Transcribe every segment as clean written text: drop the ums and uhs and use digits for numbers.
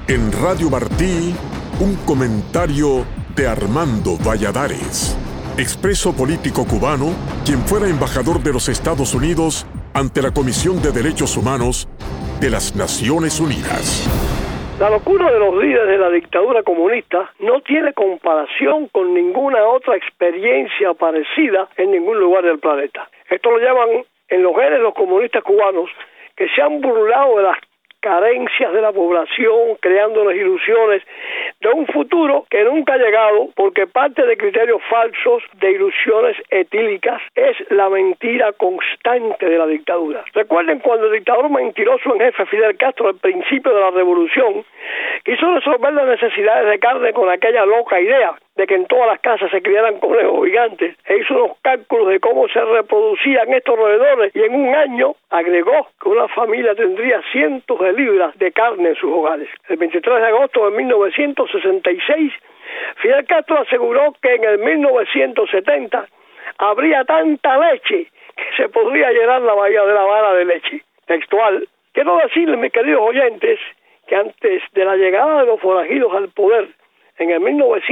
En Radio Martí, un comentario de Armando Valladares, expreso político cubano, quien fuera embajador de los Estados Unidos ante la Comisión de Derechos Humanos de las Naciones Unidas. La locura de los líderes de la dictadura comunista no tiene comparación con ninguna otra experiencia parecida en ningún lugar del planeta. Esto lo llaman en los genes los comunistas cubanos, que se han burlado de las carencias de la población, creándoles ilusiones de un futuro que nunca ha llegado, porque parte de criterios falsos, de ilusiones etílicas, es la mentira constante de la dictadura. Recuerden cuando el dictador mentiroso en jefe Fidel Castro, al principio de la revolución, quiso resolver las necesidades de carne con aquella loca idea de que en todas las casas se criaran conejos gigantes, e hizo unos cálculos de cómo se reproducían estos roedores, y en un año agregó que una familia tendría cientos de libras de carne en sus hogares. El 23 de agosto de 1966, Fidel Castro aseguró que en el 1970 habría tanta leche que se podría llenar la bahía de La Habana de leche. Textual. Quiero decirles, mis queridos oyentes, que antes de la llegada de los forajidos al poder, en el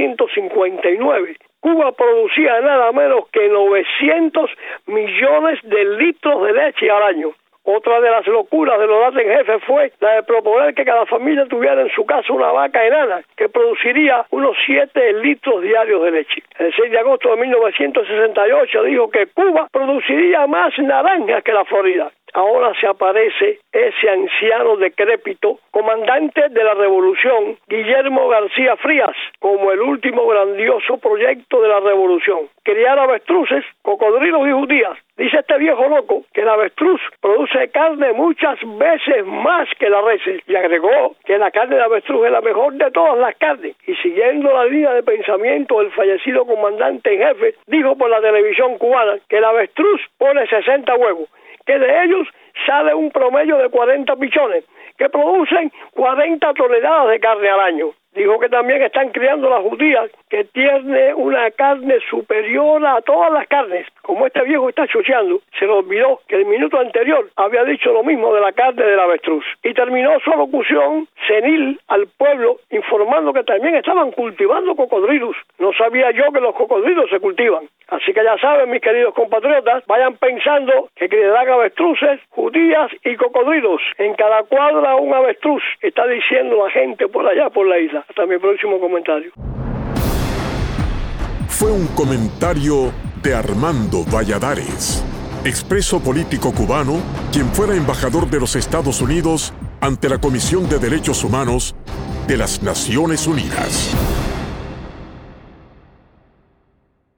1959, Cuba producía nada menos que 900 millones de litros de leche al año. Otra de las locuras de los en jefe fue la de proponer que cada familia tuviera en su casa una vaca enana que produciría unos 7 litros diarios de leche. El 6 de agosto de 1968 dijo que Cuba produciría más naranjas que la Florida. Ahora se aparece ese anciano decrépito, comandante de la revolución, Guillermo García Frías, como el último grandioso proyecto de la revolución: criar avestruces, cocodrilos y judías. Dice este viejo loco que el avestruz produce carne muchas veces más que la res, y agregó que la carne de avestruz es la mejor de todas las carnes. Y siguiendo la línea de pensamiento del fallecido comandante en jefe, dijo por la televisión cubana que el avestruz pone 60 huevos, que de ellos sale un promedio de 40 pichones, que producen 40 toneladas de carne al año. Dijo que también están criando las judías, que tiene una carne superior a todas las carnes. Como este viejo está chocheando, se le olvidó que el minuto anterior había dicho lo mismo de la carne del avestruz. Y terminó su alocución senil al pueblo, informando que también estaban cultivando cocodrilos. No sabía yo que los cocodrilos se cultivan. Así que ya saben, mis queridos compatriotas, vayan pensando que criarán avestruces, judías y cocodrilos. En cada cuadra un avestruz, está diciendo la gente por allá por la isla. Hasta mi próximo comentario. Fue un comentario de Armando Valladares, expreso político cubano, quien fuera embajador de los Estados Unidos ante la Comisión de Derechos Humanos de las Naciones Unidas.